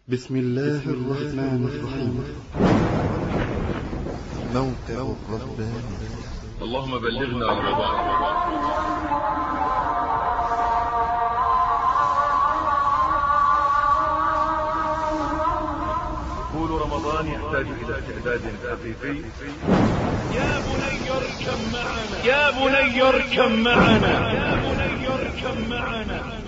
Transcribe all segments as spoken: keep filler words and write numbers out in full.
بسم الله الرحمن الرحيم. موقع الرباني. اللهم بلغنا رمضان. دخول رمضان يحتاج إلى استعداد حقيقي. يا بني اركب معنا يا بني اركب معنا يا بني اركب معنا.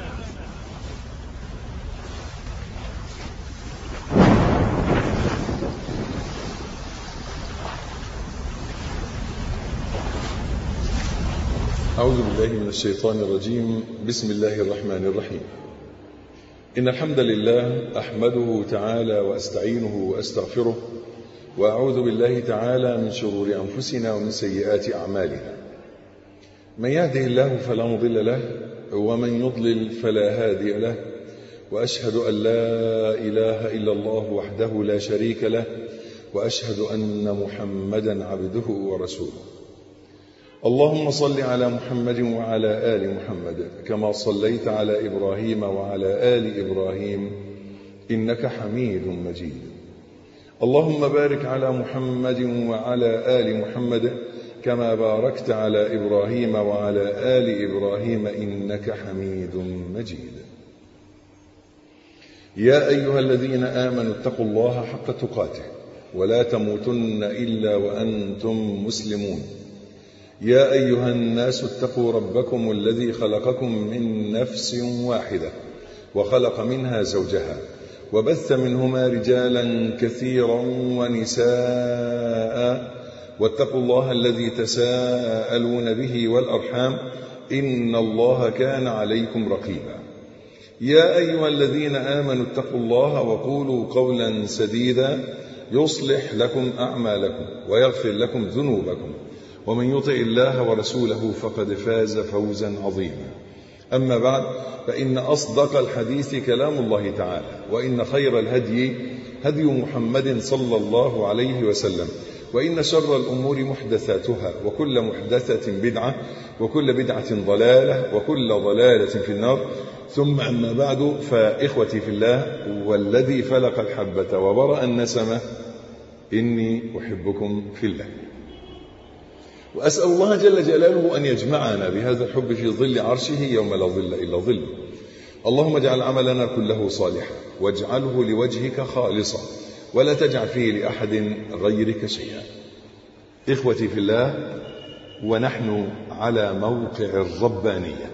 أعوذ بالله من الشيطان الرجيم. بسم الله الرحمن الرحيم. إن الحمد لله أحمده تعالى وأستعينه وأستغفره، وأعوذ بالله تعالى من شرور أنفسنا ومن سيئات أعمالنا. من يهده الله فلا مضل له، ومن يضلل فلا هادي له، وأشهد أن لا إله إلا الله وحده لا شريك له، وأشهد أن محمدا عبده ورسوله. اللهم صل على محمد وعلى آل محمد كما صليت على إبراهيم وعلى آل إبراهيم إنك حميد مجيد. اللهم بارك على محمد وعلى آل محمد كما باركت على إبراهيم وعلى آل إبراهيم إنك حميد مجيد. يا أيها الذين آمنوا اتقوا الله حق تقاته ولا تموتن إلا وأنتم مسلمون. يا أيها الناس اتقوا ربكم الذي خلقكم من نفس واحدة وخلق منها زوجها وبث منهما رجالا كثيرا ونساء، واتقوا الله الذي تساءلون به والأرحام إن الله كان عليكم رقيبا. يا أيها الذين آمنوا اتقوا الله وقولوا قولا سديدا يصلح لكم أعمالكم ويغفر لكم ذنوبكم، ومن يطع الله ورسوله فقد فاز فوزا عظيما. أما بعد، فإن أصدق الحديث كلام الله تعالى، وإن خير الهدي هدي محمد صلى الله عليه وسلم، وإن شر الأمور محدثاتها، وكل محدثة بدعة، وكل بدعة ضلالة، وكل ضلالة في النار. ثم أما بعد، فإخوتي في الله والذي فلق الحبة وبرأ النسمة، إني أحبكم في الله، وأسأل الله جل جلاله أن يجمعنا بهذا الحب في ظل عرشه يوم لا ظل إلا ظله. اللهم اجعل عملنا كله صالحا، واجعله لوجهك خالصا، ولا تجعل فيه لأحد غيرك شيئا. إخوتي في الله، ونحن على موقع الربانية.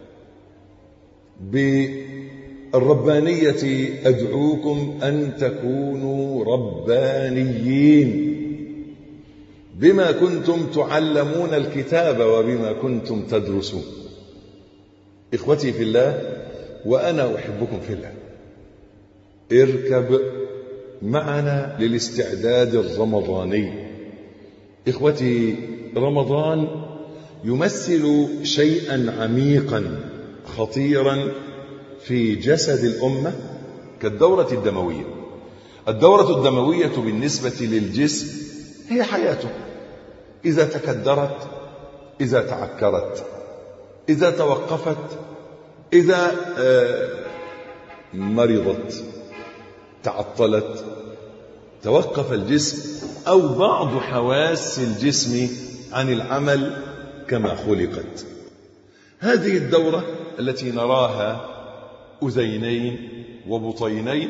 بالربانية أدعوكم أن تكونوا ربانيين بما كنتم تعلمون الكتاب وبما كنتم تدرسون. إخوتي في الله، وأنا أحبكم في الله، اركب معنا للاستعداد الرمضاني. إخوتي، رمضان يمثل شيئا عميقا خطيرا في جسد الأمة كالدورة الدموية. الدورة الدموية بالنسبة للجسم هي حياته، إذا تكدرت، إذا تعكرت، إذا توقفت، إذا مرضت، تعطلت، توقف الجسم أو بعض حواس الجسم عن العمل كما خلقت. هذه الدورة التي نراها أذينين وبطينين،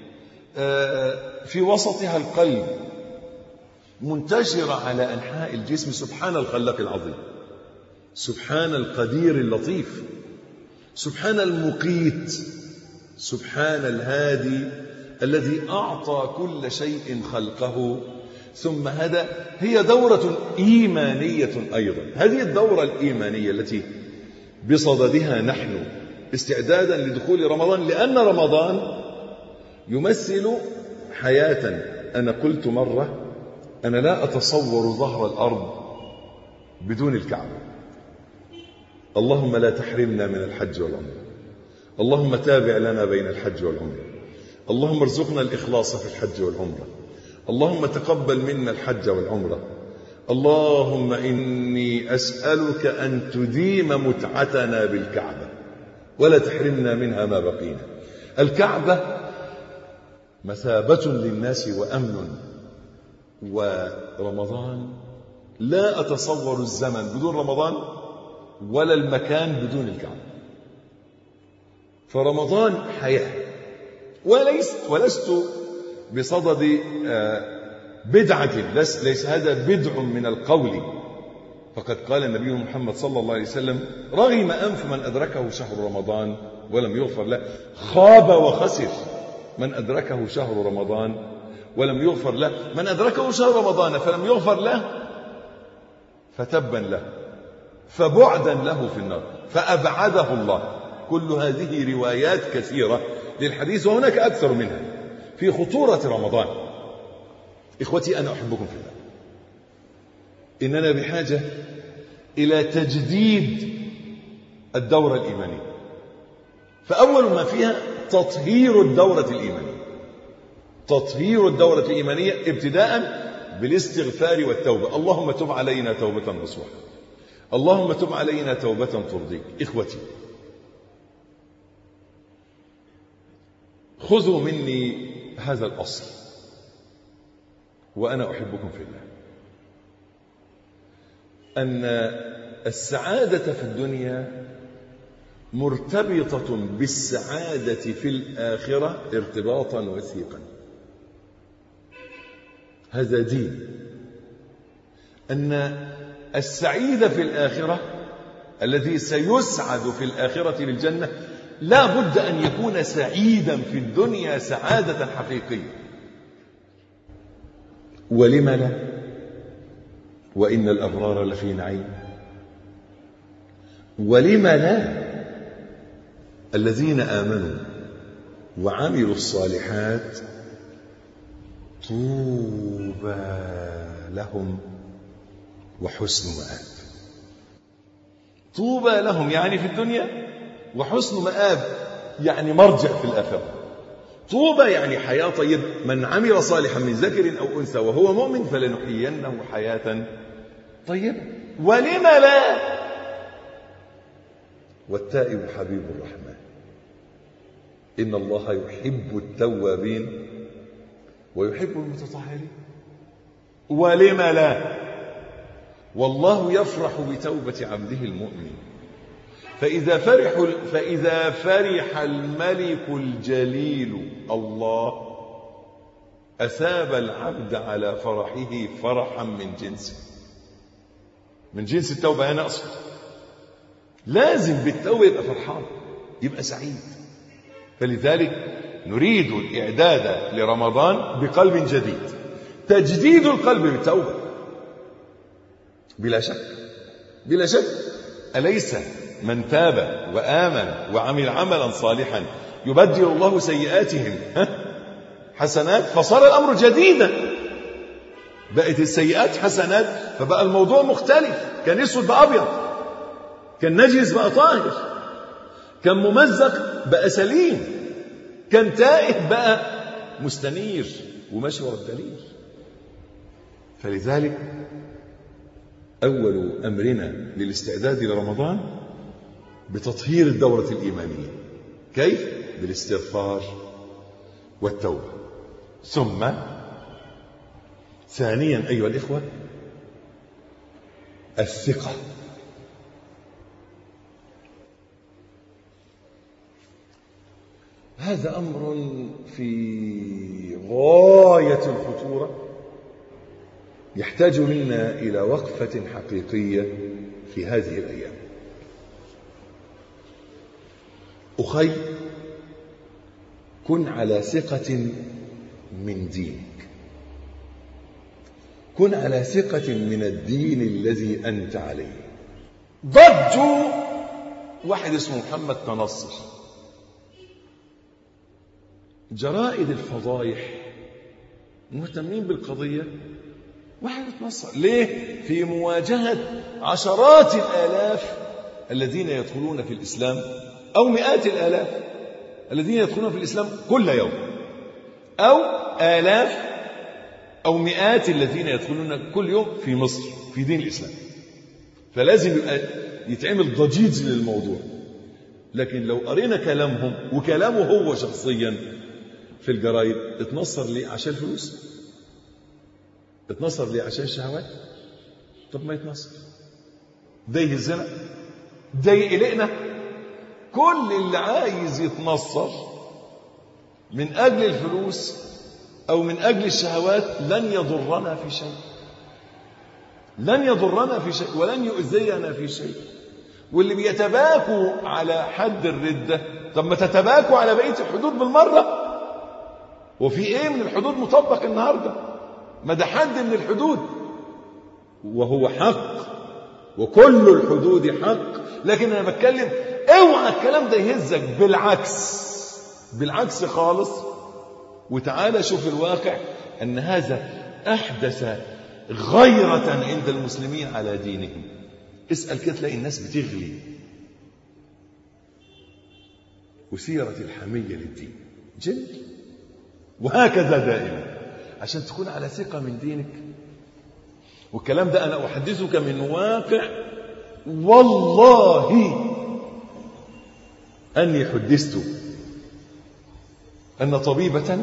في وسطها القلب، منتشرة على أنحاء الجسم. سبحان الخلاق العظيم، سبحان القدير اللطيف، سبحان المقيت، سبحان الهادي الذي أعطى كل شيء خلقه ثم هدى. هي دورة إيمانية أيضا. هذه الدورة الإيمانية التي بصددها نحن استعدادا لدخول رمضان، لأن رمضان يمثل حياة. أنا قلت مرة، أنا لا أتصور ظهر الأرض بدون الكعبة. اللهم لا تحرمنا من الحج والعمرة. اللهم تابع لنا بين الحج والعمرة. اللهم ارزقنا الإخلاص في الحج والعمرة. اللهم تقبل منا الحج والعمرة. اللهم إني أسألك أن تديم متعتنا بالكعبة ولا تحرمنا منها ما بقينا. الكعبة مثابة للناس وأمن. ورمضان لا أتصور الزمن بدون رمضان ولا المكان بدون الكعبة. فرمضان حياة. وليس ولست بصدد بدعة، ليس هذا بدع من القول، فقد قال النبي محمد صلى الله عليه وسلم: رغم أنف من أدركه شهر رمضان ولم يغفر له، خاب وخسر من أدركه شهر رمضان ولم يغفر له. من أدركه شهر رمضان فلم يغفر له فتبا له، فبعدا له في النار، فأبعده الله. كل هذه روايات كثيرة للحديث، وهناك أكثر منها في خطورة رمضان. إخوتي، أنا أحبكم في الله. إننا بحاجة إلى تجديد الدورة الإيمانية. فأول ما فيها تطهير الدورة الإيمانية. تطهير الدورة الإيمانية ابتداء بالاستغفار والتوبة. اللهم تب علينا توبة نصوحا، اللهم تب علينا توبة ترضيك. إخوتي، خذوا مني هذا الأصل، وأنا أحبكم في الله، أن السعادة في الدنيا مرتبطة بالسعادة في الآخرة ارتباطا وثيقا. هذا دين. أن السعيد في الآخرة الذي سيسعد في الآخرة للجنة لا بد أن يكون سعيدا في الدنيا سعادة حقيقية. ولم لا؟ وإن الأبرار لفي نعيم. ولم لا؟ الذين آمنوا وعملوا الصالحات طوبى لهم وحسن مآب. طوبى لهم يعني في الدنيا، وحسن مآب يعني مرجع في الآخرة. طوبى يعني حياة طيبة. من عمل صالحا من ذكر أو أنثى وهو مؤمن فلنحيينه حياة طيبة. ولم لا؟ والتائب حبيب الرحمن، إن الله يحب التوابين ويحب المتطهرين. ولم لا؟ والله يفرح بتوبة عبده المؤمن. فإذا فرح فإذا فرح الملك الجليل الله أثاب العبد على فرحه فرحا من جنسه، من جنس التوبة. أنا أقصد لازم بالتوبة يبقى فرحان، يبقى سعيد. فلذلك نريد الإعداد لرمضان بقلب جديد، تجديد القلب بالتوبة بلا شك بلا شك. أليس من تاب وآمن وعمل عملا صالحا يبدل الله سيئاتهم حسنات؟ فصار الأمر جديدا، بقت السيئات حسنات، فبقى الموضوع مختلف. كان اسود بقى أبيض، كان نجس بقى طاهر، كان ممزق بقى سليم، كان تائه بقى مستنير وماشي ورا الدليل. فلذلك أول أمرنا للاستعداد لرمضان بتطهير الدورة الإيمانية. كيف؟ بالاستغفار والتوبة. ثم ثانيا أيها الإخوة الثقة. هذا أمر في غاية الخطورة، يحتاج منا إلى وقفة حقيقية في هذه الأيام. أخي، كن على ثقة من دينك، كن على ثقة من الدين الذي أنت عليه. ضجوا واحد اسمه محمد تنصر، جرائد الفضايح مهتمين بالقضية، واحد تنصر ليه؟ في مواجهة عشرات الآلاف الذين يدخلون في الإسلام، أو مئات الآلاف الذين يدخلون في الإسلام كل يوم، أو آلاف أو مئات الذين يدخلون كل يوم في مصر في دين الإسلام. فلازم يبقى يتعمل ضجيج للموضوع. لكن لو قرينا كلامهم وكلامه هو شخصيا، في الجرايد اتنصر ليه؟ عشان الفلوس. اتنصر ليه؟ عشان الشهوات. طب ما يتنصر، ده يهزنا، ده يقلقنا. كل اللي عايز يتنصر من أجل الفلوس أو من أجل الشهوات لن يضرنا في شيء، لن يضرنا في شيء ولن يؤذينا في شيء. واللي بيتباكوا على حد الردة، طب ما تتباكوا على بقية الحدود بالمرة. وفي ايه من الحدود مطبق النهاردة؟ ما ده حد من الحدود وهو حق، وكل الحدود حق. لكن انا بتكلم اوعى الكلام ده يهزك، بالعكس بالعكس خالص. وتعالى شوف الواقع ان هذا احدث غيرة عند المسلمين على دينهم. اسأل كده تلاقي الناس بتغلي، وسيرة الحمية للدين جد. وهكذا دائما عشان تكون على ثقة من دينك. والكلام ده أنا أحدثك من واقع والله أني حدثت أن طبيبة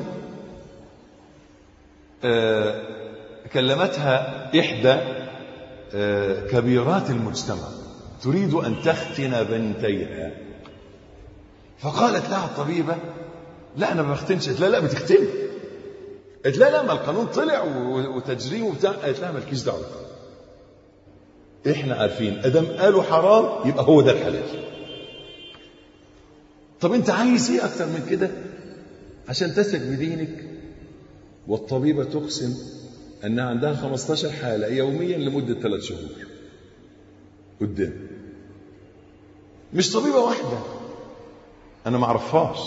كلمتها إحدى كبيرات المجتمع تريد أن تختن بنتيها، فقالت لها الطبيبة لا أنا ما بختنش. قالت لا لا بتختن. قالت لا لا ما القانون طلع وتجريم وبتاع. قالت لها مالكيش دعوة، احنا عارفين ادم قالوا حرام يبقى هو ده الحلال. طب انت عايز ايه اكتر من كده عشان تثق بدينك؟ والطبيبة تقسم انها عندها خمستاشر حالة يوميا لمدة ثلاث شهور قدام. مش طبيبة واحدة انا ما اعرفهاش،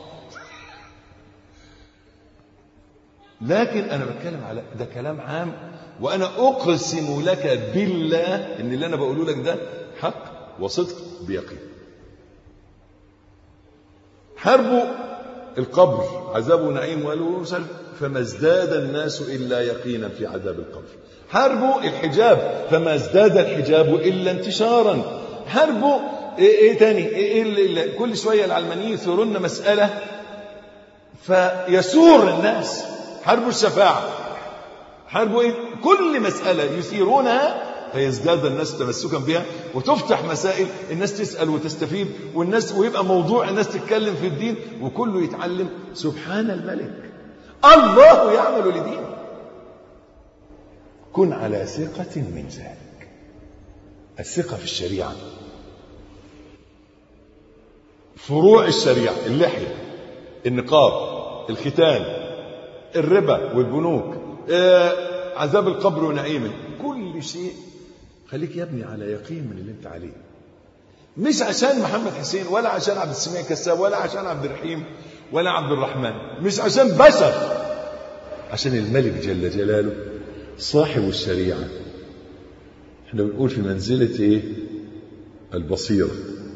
لكن انا بتكلم على ده كلام عام. وانا اقسم لك بالله ان اللي انا بقوله لك ده حق وصدق بيقين. حرب القبر عذاب نعيم والوسل، فما ازداد الناس الا يقينا في عذاب القبر. حرب الحجاب، فما ازداد الحجاب الا انتشارا. حرب ايه, إيه تاني إيه إيه كل شويه العلمانيين يثيرون مساله فيسور الناس. حرب الشفاعه، حرب ايه؟ كل مساله يثيرونها فيزداد الناس تمسكا بها، وتفتح مسائل الناس تسال وتستفيد، والناس ويبقى موضوع الناس تتكلم في الدين، وكله يتعلم. سبحان الملك، الله يعمل لدينه. كن على ثقة من ذلك. الثقة في الشريعة، فروع الشريعة، اللحية، النقاب، الختان، الربا والبنوك، آه، عذاب القبر ونعيمه، كل شيء خليك يا ابني على يقين من اللي انت عليه. مش عشان محمد حسين ولا عشان عبد السميع كساب ولا عشان عبد الرحيم ولا عبد الرحمن، مش عشان بشر، عشان الملك جل جلاله صاحب الشريعة. احنا بنقول في منزلة ايه؟ البصيرة،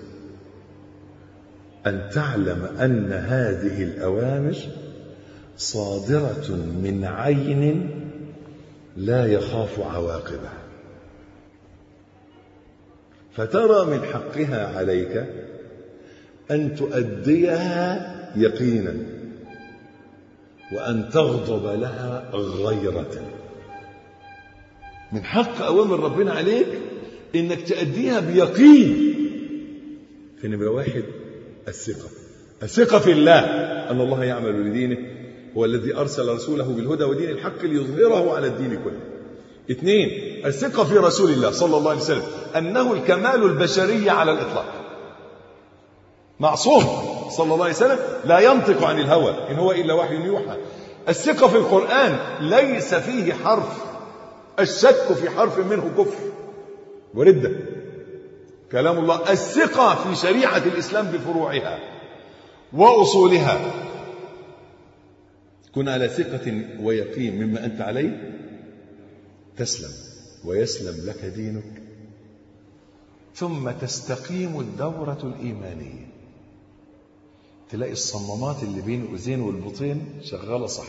أن تعلم أن هذه الأوامر صادرة من عين لا يخاف عواقبها، فترى من حقها عليك أن تؤديها يقينا، وأن تغضب لها غيرة. من حق أوامر ربنا عليك إنك تؤديها بيقين. في نمرة واحد الثقة، الثقة في الله أن الله يعمل لدينه، هو الذي أرسل رسوله بالهدى ودين الحق ليظهره على الدين كله. اثنين الثقة في رسول الله صلى الله عليه وسلم أنه الكمال البشري على الإطلاق، معصوم صلى الله عليه وسلم، لا ينطق عن الهوى إن هو إلا وحي يوحى. الثقة في القرآن ليس فيه حرف، الشك في حرف منه كفر وردة، كلام الله. الثقة في شريعة الإسلام بفروعها وأصولها. كن على ثقة ويقين مما أنت عليه تسلم ويسلم لك دينك، ثم تستقيم الدورة الإيمانية. تلاقي الصمامات اللي بين الأذين والبطين شغالة صح،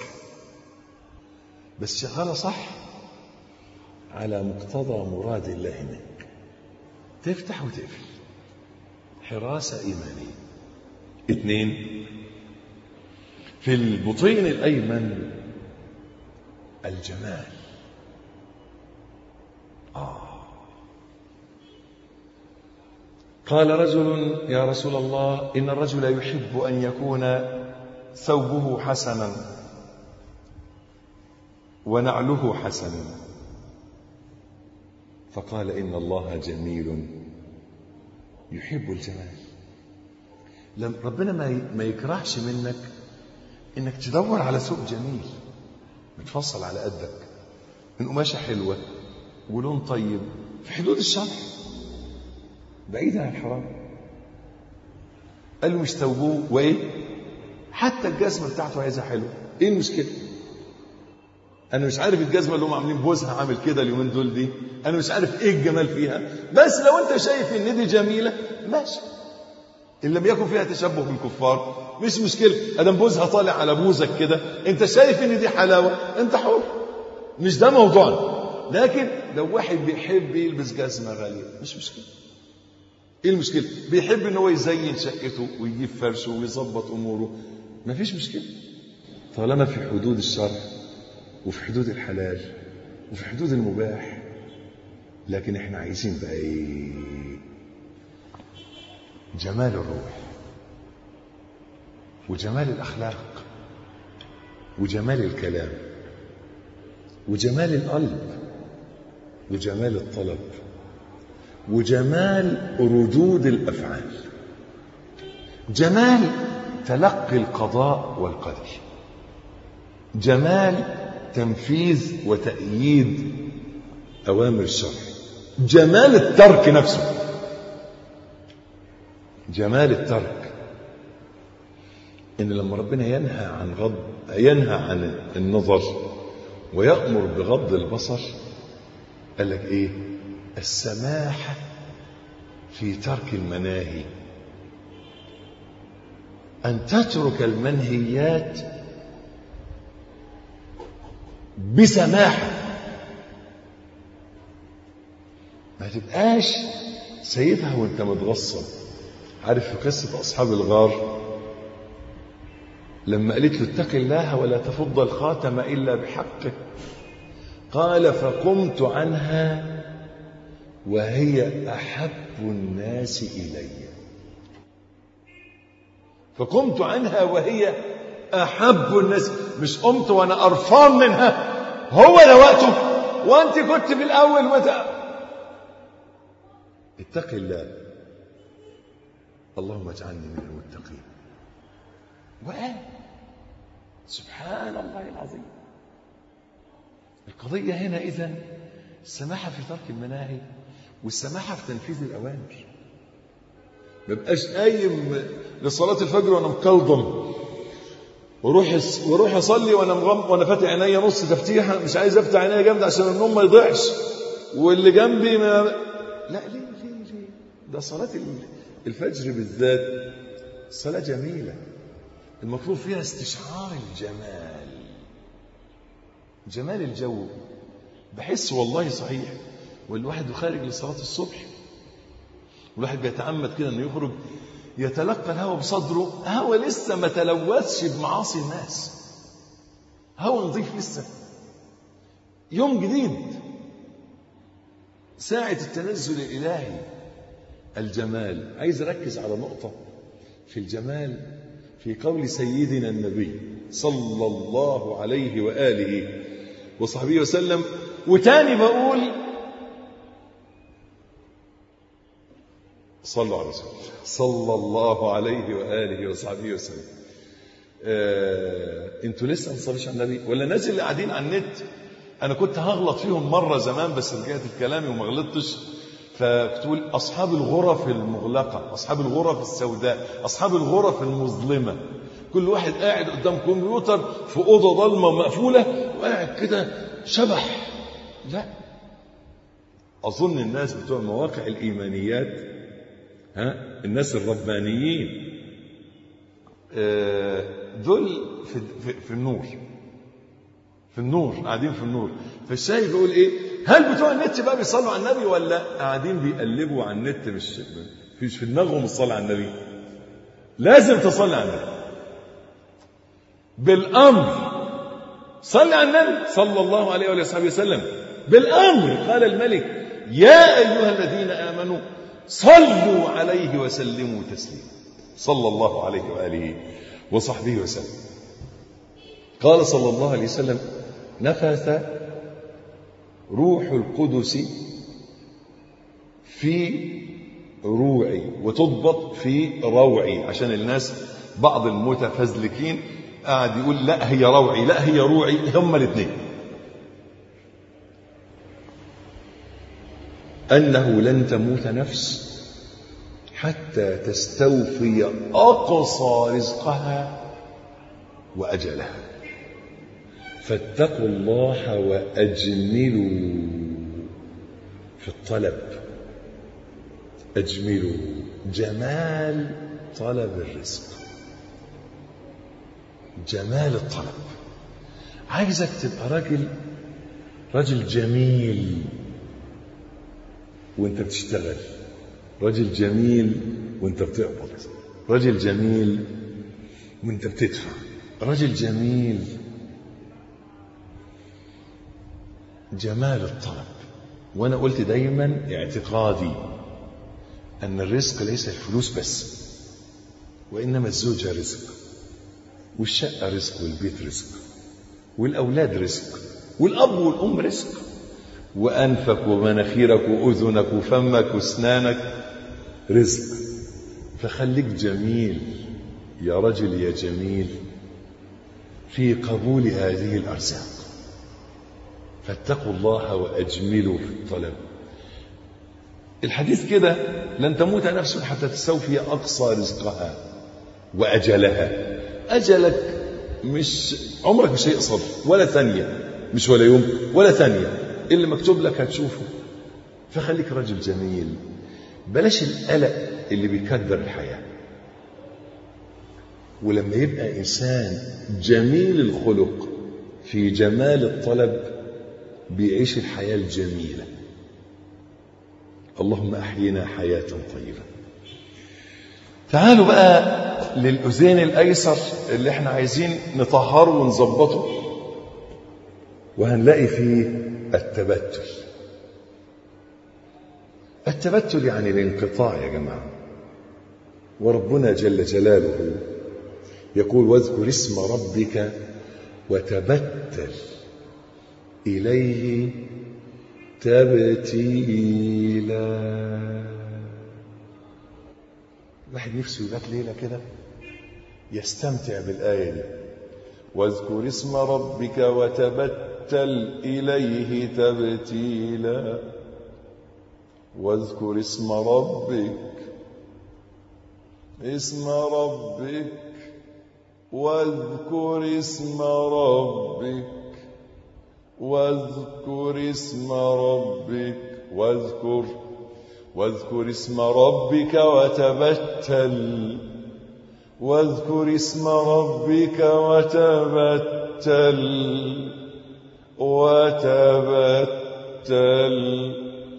بس شغالة صح على مقتضى مراد الله منك. تفتح وتقفل، حراسة إيمانية. اثنين في البطين الأيمن الجمال. آه. قال رجل يا رسول الله إن الرجل يحب أن يكون ثوبه حسنا ونعله حسنا، فقال إن الله جميل يحب الجمال. لم ربنا ما يكرهش منك إنك تدور على ثوب جميل متفصل على قدك من قماشة حلوة ولون طيب في حدود الشرع بعيدا عن الحرام. قال له مش ثوبوه وإيه حتى الجزمة بتاعته عايزها حلوة. إيه المشكلة؟ أنا مش عارف الجزمة اللي هم عاملين بوزها عامل كده اليومين دول دي، أنا مش عارف إيه الجمال فيها، بس لو أنت شايف إن دي جميلة ماشي، إن لم يكن فيها تشبه بالكفار مش مشكلة. أدم بوزها طالع على بوزك كده أنت شايف إن دي حلاوة أنت حر، مش ده موضوعنا. لكن لو واحد بيحب يلبس جزمة غالية مش مشكلة. إيه المشكلة؟ بيحب إن هو يزين شقته ويجيب فرشه ويظبط أموره مفيش مشكلة طالما في حدود الشرع وفي حدود الحلال وفي حدود المباح. لكن احنا عايزين بقى ايه؟ جمال الروح وجمال الأخلاق وجمال الكلام وجمال القلب وجمال الطلب وجمال ردود الأفعال، جمال تلقي القضاء والقدر، جمال تنفيذ وتأييد أوامر الشرع، جمال الترك نفسه، جمال الترك. إن لما ربنا ينهى عن غض ينهى عن النظر ويأمر بغض البصر قال لك إيه؟ السماحة في ترك المناهي، أن تترك المنهيات بسماحة، ما تبقاش سيبها وانت متغصب. عارف في قصة أصحاب الغار لما قالت له اتق الله ولا تفض الخاتم إلا بحقه، قال فقمت عنها وهي أحب الناس إلي. فقمت عنها وهي أحب الناس، مش قمت وأنا قرفان منها، هو ده وقته وأنت كنت في الأول متى. اتق الله اللهم اجعلني من المتقين. وقال سبحان الله العظيم. القضية هنا إذن السماحة في ترك المناهي والسماحة في تنفيذ الأوامر. ما بقاش قايم لصلاة الفجر وأنا مكلضم وروح وروح أصلي وأنا مغمض وأنا فاتح عينيا نص تفتيحة، مش عايز أفتح عينيا جامد عشان النوم ما يضيعش واللي جنبي ما. لا ليه ليه ليه؟ ده صلاة الفجر بالذات صلاة جميلة المطلوب فيها استشعار الجمال، جمال الجو. بحس والله صحيح والواحد خارج لصلاة الصبح والواحد بيتعمد كده انه يخرج يتلقى الهوى بصدره، هوى لسه ما تلوثش بمعاصي الناس، هوى نظيف لسه، يوم جديد، ساعة التنزل الإلهي. الجمال. عايز أركز على نقطة في الجمال في قول سيدنا النبي صلى الله عليه وآله وصحبه وسلم. وتاني بقول صلوا على رسول الله صلى الله عليه وآله وصحبه وسلم. آه، انتوا لسه ما تصليش على النبي ولا الناس اللي قاعدين على النت؟ انا كنت هغلط فيهم مرة زمان بس رجعت في كلامي وما غلطتش. فتقول أصحاب الغرف المغلقة، أصحاب الغرف السوداء، أصحاب الغرف المظلمة، كل واحد قاعد قدام كمبيوتر في أوضة ضلمة مقفولة وقاعد كده شبح. لا، أظن الناس بتوع مواقع الإيمانيات، ها، الناس الربانيين دول في, في, في النور، في النور، قاعدين في النور. فالشايف بيقول ايه؟ هل بتوع النت بقى بيصلوا على النبي ولا قاعدين بيقلبوا على النت؟ مش فيش في دماغهم الصلاة على النبي. لازم تصلي على النبي، بالأمر. صلى على النبي صلى الله عليه وآله وسلم. بالأمر قال الملك يا أيها الذين آمنوا صلوا عليه وسلموا تسليما. صلى الله عليه وآله وصحبه وسلم. قال صلى الله عليه وسلم نفث روح القدس في روعي، وتضبط في روعي، عشان الناس بعض المتفزلكين قاعد يقول لا هي روعي لا هي روعي، هما الاثنين. أنه لن تموت نفس حتى تستوفي أقصى رزقها وأجلها، فاتقوا الله وأجملوا في الطلب. أجملوا، جمال طلب الرزق، جمال الطلب. عايزك تبقى راجل راجل جميل وانت بتشتغل، راجل جميل وانت بتقبض، راجل جميل وانت بتدفع، راجل جميل. جمال الطلب. وانا قلت دايما اعتقادي ان الرزق ليس الفلوس بس، وانما الزوجة رزق، والشقة رزق، والبيت رزق، والاولاد رزق، والاب والام رزق، وانفك ومناخيرك واذنك وفمك واسنانك رزق. فخليك جميل يا رجل يا جميل في قبول هذه الارزاق. فاتقوا الله واجملوا في الطلب. الحديث كده لن تموت نفس حتى تستوفي اقصى رزقها واجلها. اجلك مش عمرك مش هيقصر ولا ثانيه، مش ولا يوم ولا ثانيه، اللي مكتوب لك هتشوفه. فخليك رجل جميل، بلاش القلق اللي بيكدر الحياه. ولما يبقى انسان جميل الخلق في جمال الطلب بيعيش الحياه الجميله. اللهم احينا حياه طيبه. تعالوا بقى للأذين الأيسر اللي احنا عايزين نطهره ونظبطه، وهنلاقي فيه التبتل. التبتل يعني الانقطاع يا جماعة. وربنا جل جلاله يقول واذكر اسم ربك وتبتل إليه تبتيلا. واحد نفسه يبات ليلة كده يستمتع بالآية دي، واذكر اسم ربك وتبتل إليه تبتيلا. واذكر اسم ربك، اسم ربك، واذكر اسم ربك، واذكر اسم ربك، واذكر واذكر اسم ربك وتبتل، واذكر اسم ربك وتبتل وتبتل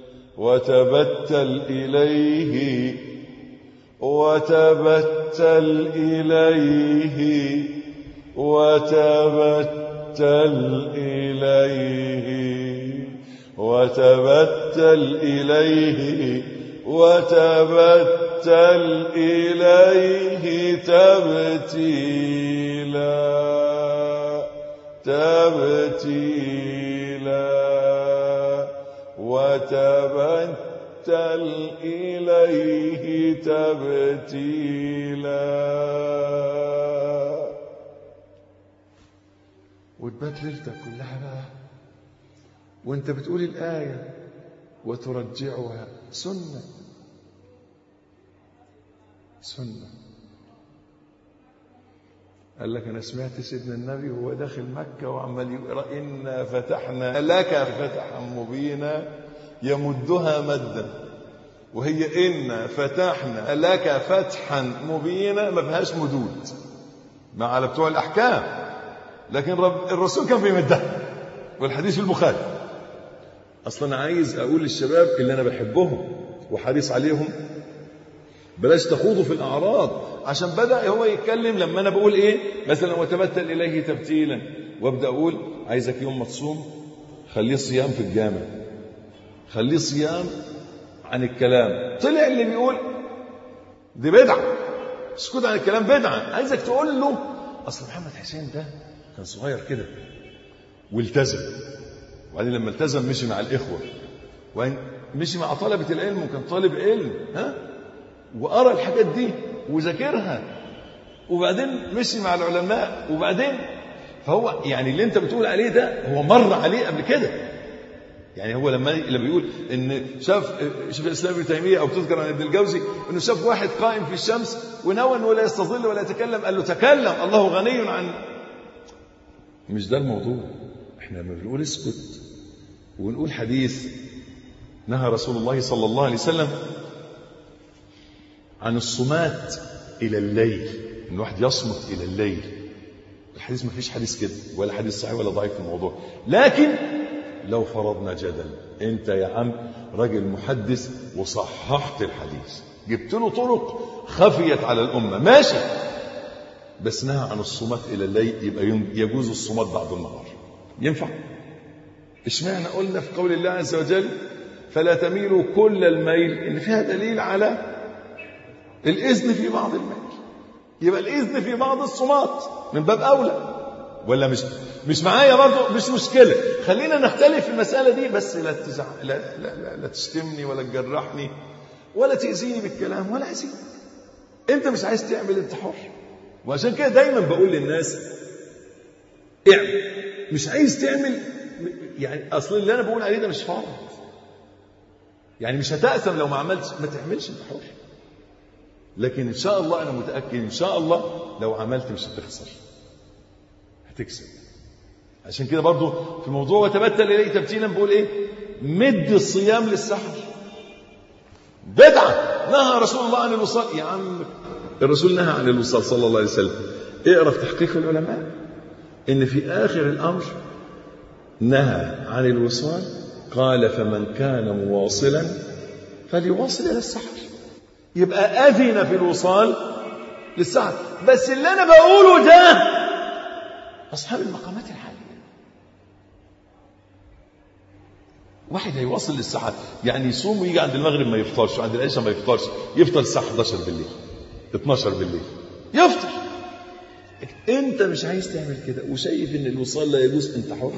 وتبتل إليه وتبتل إليه وتبتل إليه وتبتل إليه وتبتل إليه تبتيلا تبتيلا وتبتل إليه تبتيلا. وتبات ليلتك كلها بقى وانت بتقول الآية وترجعها. سنة سنة. قال لك أنا سمعت سيدنا النبي وهو داخل مكة وعمال يقرأ إنا فتحنا لك فتحا مبينا يمدها مدا، وهي إنا فتحنا لك فتحا مبينا ما فيهاش مدود مع على بتوع الأحكام، لكن رب الرسول كان بيمدها، والحديث في البخاري. أصلا عايز أقول للشباب اللي أنا بحبهم وحريص عليهم، بلاش تخوضوا في الأعراض. عشان بدأ هو يتكلم لما أنا بقول إيه مثلا وتبتل إليه تبتيلا، وابدأ أقول عايزك يوم ما تصوم خليه صيام في الجامع، خليه صيام عن الكلام. طلع اللي بيقول دي بدعة، اسكت عن الكلام بدعة. عايزك تقول له أصل محمد حسين ده كان صغير كده والتزم، وبعدين لما التزم مشي مع الإخوة، وإن مشي مع طلبة العلم وكان طالب علم، ها، وقرأ الحاجات دي وذاكرها، وبعدين مشي مع العلماء، وبعدين فهو يعني اللي انت بتقول عليه ده هو مر عليه قبل كده. يعني هو لما لما بيقول ان شاف شيخ الاسلام ابن تيميه او تذكر عن ابن الجوزي انه شاف واحد قائم في الشمس ونوى انه لا يستظل ولا يتكلم، قال له تكلم، الله غني عن. مش ده الموضوع. احنا لما بنقول اسكت ونقول حديث نهى رسول الله صلى الله عليه وسلم عن الصمات الى الليل، ان واحد يصمت الى الليل. الحديث ما فيش حديث كده ولا حديث صحيح ولا ضعيف في الموضوع. لكن لو فرضنا جدل انت يا عم راجل محدث وصححت الحديث، جبت له طرق خفيت على الامه، ماشي، بس نهى عن الصمات الى الليل، يبقى يجوز الصمات بعد النهار. ينفع؟ اشمعنى قلنا في قول الله عز وجل فلا تميلوا كل الميل، ان فيها دليل على الاذن في بعض الميل، يبقى الاذن في بعض الصمات من باب اولى. ولا مش مش معايا برضه؟ مش مشكله، خلينا نختلف في المساله دي، بس لا تزع... لا, لا, لا, لا تشتمني ولا تجرحني ولا تاذيني بالكلام ولا اذيك. انت مش عايز تعمل، انت حر. وعشان كده دايما بقول للناس اعمل، مش عايز تعمل يعني اصل اللي انا بقول عليه ده مش فرض، يعني مش هتأثم لو ما عملتش، ما تعملش، انت حر. لكن ان شاء الله انا متاكد ان شاء الله لو عملت مش هتخسر، هتكسب. عشان كده برضو في موضوع وتبتل اليه تبتيلا بقول ايه؟ مد الصيام للسحر بدعه. نهى رسول الله عن الوصال. يا عم الرسول نهى عن الوصال صلى الله عليه وسلم. اقرا في تحقيق العلماء ان في اخر الامر نهى عن الوصال، قال فمن كان مواصلا فليواصل الى السحر. يبقى اذن في الوصال للسحر. بس اللي انا بقوله ده اصحاب المقامات العاليه. واحد هيوصل للسحر يعني يصوم ويجي عند المغرب ما يفطرش، وعند العشاء ما يفطرش، يفطر الساعه احداشر بالليل اتناشر بالليل يفطر. انت مش عايز تعمل كده وشايف ان الوصال لا يجوز، انت حر،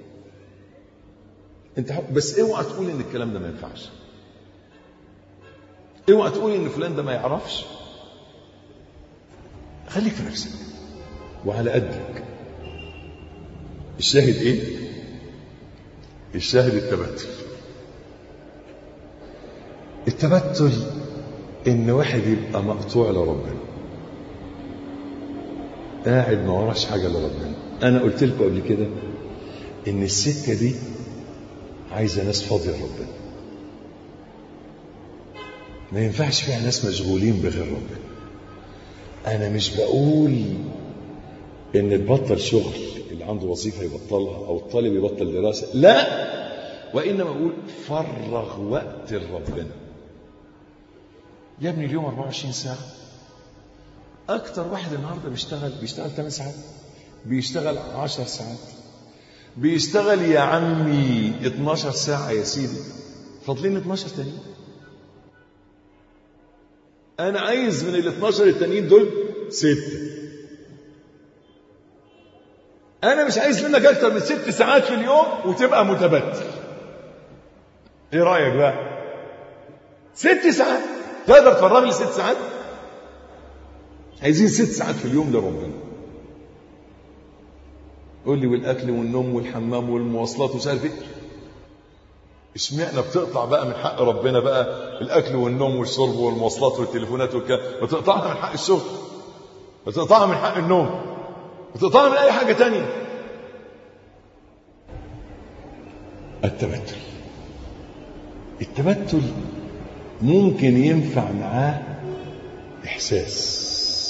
انت حر. بس اوعى تقول ان الكلام ده ما ينفعش، اوعى تقول ان فلان ده ما يعرفش. خليك في نفسك وعلى قدك. الشاهد ايه؟ الشاهد التبتل. التبتل ان واحد يبقى مقطوع لربنا، قاعد ما وراش حاجه لربنا. انا قلت لكم قبل كده ان السكه دي عايزه ناس فاضيه لربنا، ما ينفعش فيها ناس مشغولين بغير ربنا. انا مش بقول ان تبطل شغل، اللي عنده وظيفه يبطلها او الطالب يبطل دراسه، لا، وانما بقول فرغ وقت لربنا. يا ابني اليوم أربعة وعشرين ساعه، اكتر واحد النهارده بيشتغل بيشتغل ثمان ساعات، بيشتغل عشر ساعات، بيشتغل يا عمي اتناشر ساعه يا سيدي، فاضلين اتناشر تانيين. انا عايز من ال اتناشر التانيين دول ستة. انا مش عايز منك اكتر من ست ساعات في اليوم وتبقى متبتل. ايه رايك بقى؟ ست ساعات تقدر تفرغ لي ست ساعات؟ عايزين ست ساعات في اليوم لربنا. قول لي والاكل والنوم والحمام والمواصلات ومش عارف ايه. اشمعنى بتقطع بقى من حق ربنا بقى الاكل والنوم والشرب والمواصلات والتليفونات والكلام، بتقطعها من حق الشغل، بتقطعها من حق النوم، بتقطعها من اي حاجه تانية. التبتل التبتل ممكن ينفع معاه احساس.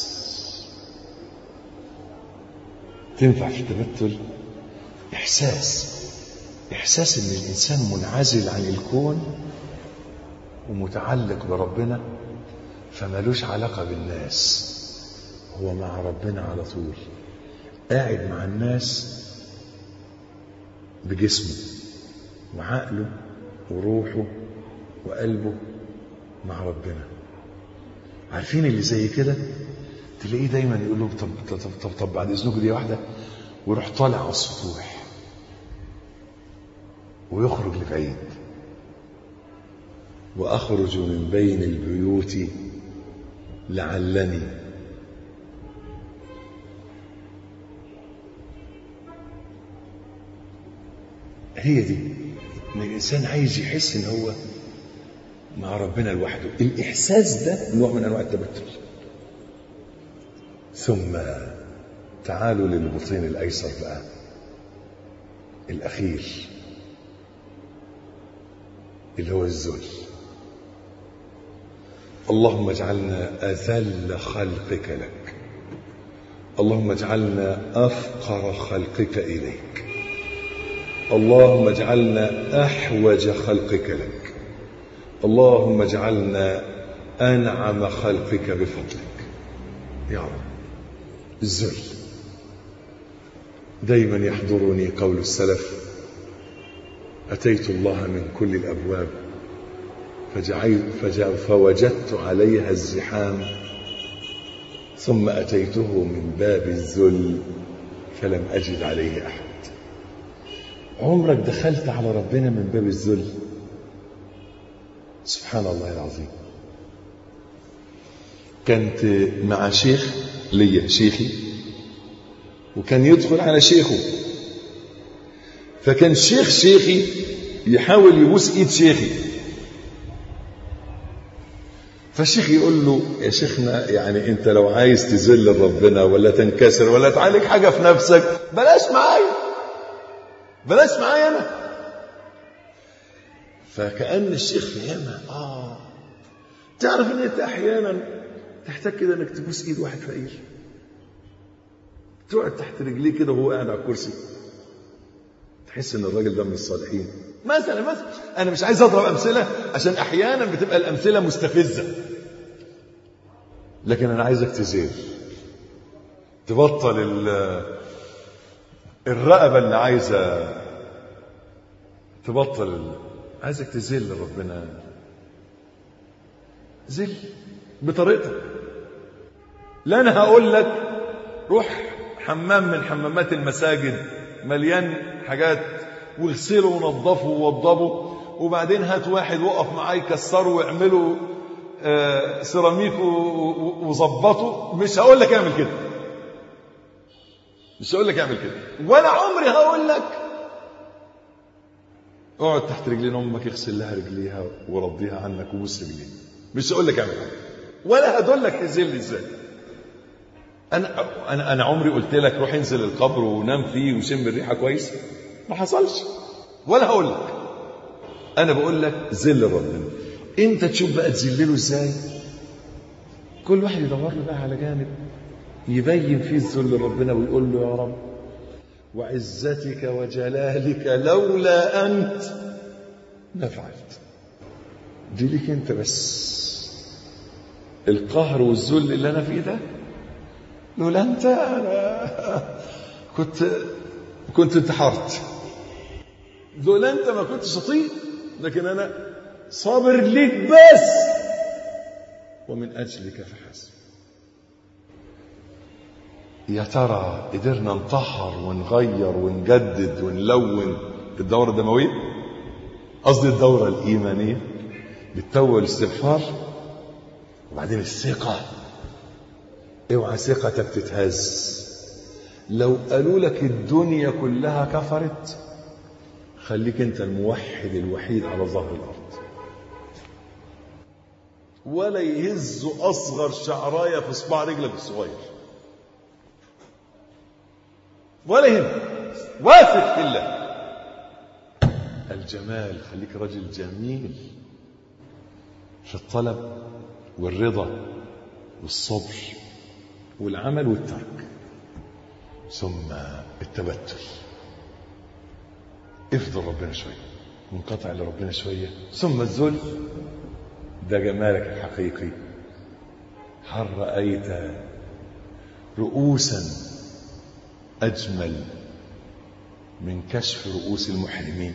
تنفع في التبتل احساس إحساس إن الإنسان منعزل عن الكون ومتعلق بربنا، فمالوش علاقة بالناس، هو مع ربنا على طول، قاعد مع الناس بجسمه وعقله وروحه وقلبه مع ربنا. عارفين اللي زي كده تلاقيه دايما يقول له طب طب طب, طب بعد اذنكم دي واحده، ويروح طالع على السطوح ويخرج لبعيد. واخرج من بين البيوت لعلني هي دي ان الانسان عايز يحس ان هو مع ربنا لوحده. الاحساس ده نوع من انواع التبتل. ثم تعالوا للبطين الايسر بقى الاخير اللي هو الذل. اللهم اجعلنا اذل خلقك لك، اللهم اجعلنا افقر خلقك اليك، اللهم اجعلنا احوج خلقك لك، اللهم اجعلنا انعم خلقك بفضلك يا رب. الذل. دايما يحضرني قول السلف: اتيت الله من كل الابواب فوجدت عليها الزحام، ثم اتيته من باب الذل فلم اجد عليه احد. عمرك دخلت على ربنا من باب الذل؟ سبحان الله العظيم. كنت مع شيخ ليا، شيخي، وكان يدخل على شيخه، فكان شيخ شيخي يحاول يبوس ايد شيخي، فالشيخ يقول له: يا شيخنا يعني انت لو عايز تذل ربنا ولا تنكسر ولا تعالج حاجه في نفسك بلاش معايا، بلاش معايا انا. فكأن الشيخ فهمها. اه تعرف ان انت احيانا تحتاج كده انك تبوس ايد واحد فقير، تقعد تحت رجليه كده وهو قاعد على الكرسي، تحس ان الراجل ده من الصالحين. مثلا مثلا انا مش عايز اضرب امثله عشان احيانا بتبقى الامثله مستفزه، لكن انا عايزك تزيل، تبطل الرقبه اللي عايزه تبطل، عايزك تزيل لربنا. زل بطريقتك. لا انا هقول لك روح حمام من حمامات المساجد مليان حاجات واغسله ونظفه ووضبه، وبعدين هات واحد وقف معاه يكسره واعمله آه سيراميك وظبطه. مش هقول لك اعمل كده، مش هقول لك اعمل كده، ولا عمري هقول لك اقعد تحت رجلين امك اغسل لها رجليها ورضيها عنك وبوس رجليها. مش هقول لك اعمل حاجه، ولا هدلك تزل ازاي. انا انا انا عمري قلت لك روح انزل القبر ونام فيه وشم الريحه كويس؟ ما حصلش، ولا هقول لك. انا بقول لك ذل ربنا. انت تشوف بقى تذلله ازاي. كل واحد يدور له بقى على جانب يبين فيه الذل لربنا ويقول له: يا رب وعزتك وجلالك لولا انت ما فعلت. دي ليك انت بس. القهر والذل اللي انا فيه ده لولا انت انا كنت كنت انتحرت. لولا انت ما كنتش اطيق، لكن انا صابر ليك بس ومن اجلك فحسب. يا ترى قدرنا نطهر ونغير ونجدد ونلون الدورة الدموية، قصدي الدورة الإيمانية، بالتوبة والاستغفار. وبعدين الثقة، اوعى ثقتك تتهز. لو قالوا لك الدنيا كلها كفرت، خليك انت الموحد الوحيد على ظهر الأرض، ولا يهز أصغر شعراية في صباع رجلك الصغير، ولا يهم. واثق في الله. الجمال، خليك رجل جميل في الطلب والرضا والصبر والعمل والترك. ثم التبتل، افضل ربنا شوية، منقطع لربنا شوية. ثم الذل، ده جمالك الحقيقي. هل رأيت رؤوسا أجمل من كشف رؤوس المحرمين؟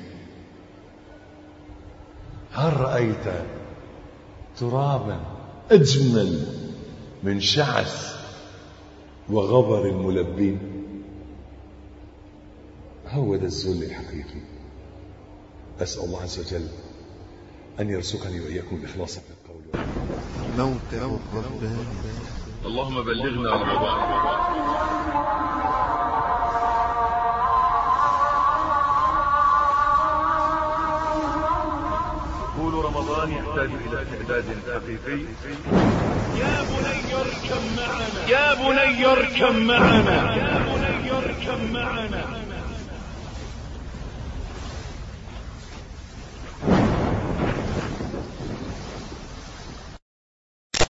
هل رأيت ترابا أجمل من شعث وغبر الملبين؟ هو ده الذل الحقيقي. أسأل الله عز وجل أن يرزقني وإياكم الإخلاص في القول والعمل. موقع الرباني. اللهم بلغنا رمضان. دخول رمضان يحتاج إلى استعداد حقيقي. يا بني اركب معنا، يا بني اركب معنا، يا بني اركب معنا.